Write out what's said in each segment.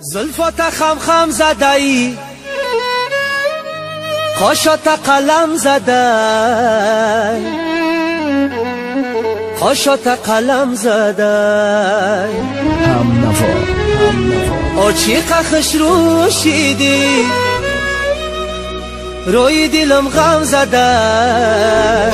زلفات خم خم زدایی، قاشات قلم زدای، قاشات قلم زدای. هم نفا آچی قخش روشیدی، روی دلم غم زدای،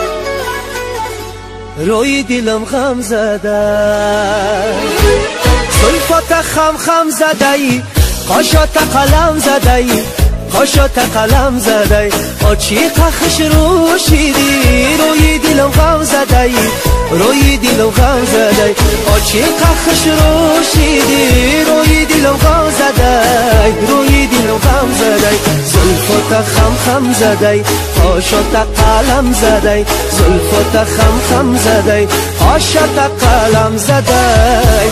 روی دلم غم زدای. زلفات خم خم زدایی، قاشات قلم زدایی، قاشات قلم زدایی. آچی قخش روشیدی، روی دلم غم زدایی، روی دلم غم زدایی. آچی قخش روشیدی، روی دلم غم زدایی، روی دلم غم زدایی. زلفات خم خم زدایی، قاشات قلم زدایی، زلفات خم خم زدایی، قاشات قلم زدایی.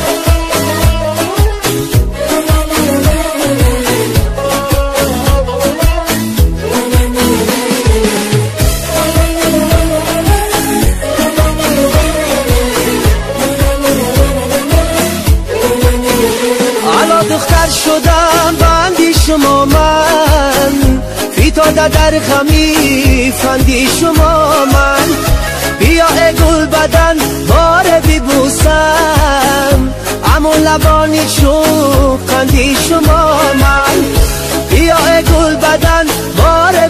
دختر شدم بندی شما من، فیتاده در غمی فندی شما من. بیا ای گل بدن باره ببوسم، امون لبانی چون قندی شما من. بیا ای گل بدن باره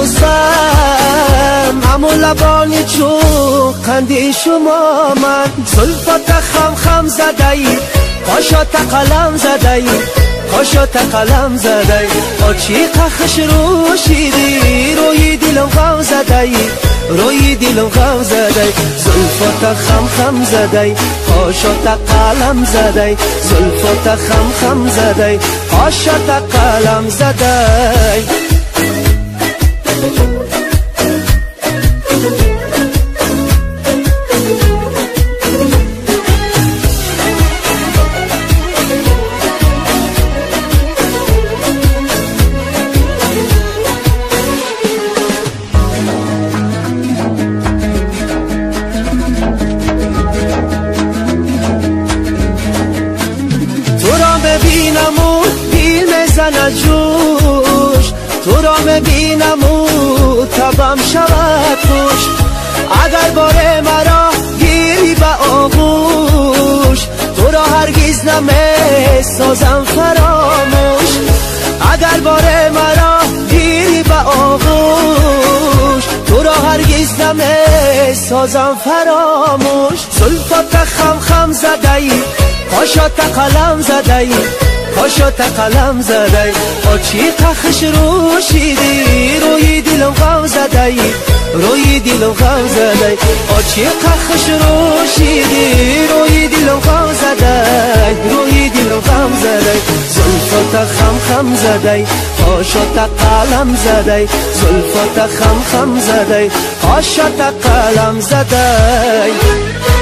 ببوسم، امون لبانی چون قندی شما من. زلفات خم خم زدایی، قاشات قلم زدایی، قاشات قلم زدایی. آچی قخش روشیدی، روی دلم غم زدایی، روی دلم غم زدایی. زلفات خم خم زدایی، قاشات قلم زدایی، زلفات خم خم زدایی، قاشات قلم زدایی. ببینم و دیل میزنه جوش، تو را ببینم و تبم شود خوش. اگر باره مرا گیری به آغوش، تو را هرگز نمیسازم فراموش. اگر باره مرا گیری به آغوش، تو را هرگز نمیسازم فراموش. زلفات خم خم زدایی، قاشات قلم زدایی، قاشات قلم زدایی. آچی قخش روشیدی، روی دلم غم زدایی، روی دلم غم زدایی. آچی قخش روشیدی، روی دلم غم زدایی، روی دلم غم زدایی. زلفات خم خم زدایی، قاشات قلم زدایی، زلفات خم خم زدایی، قاشات قلم زدایی.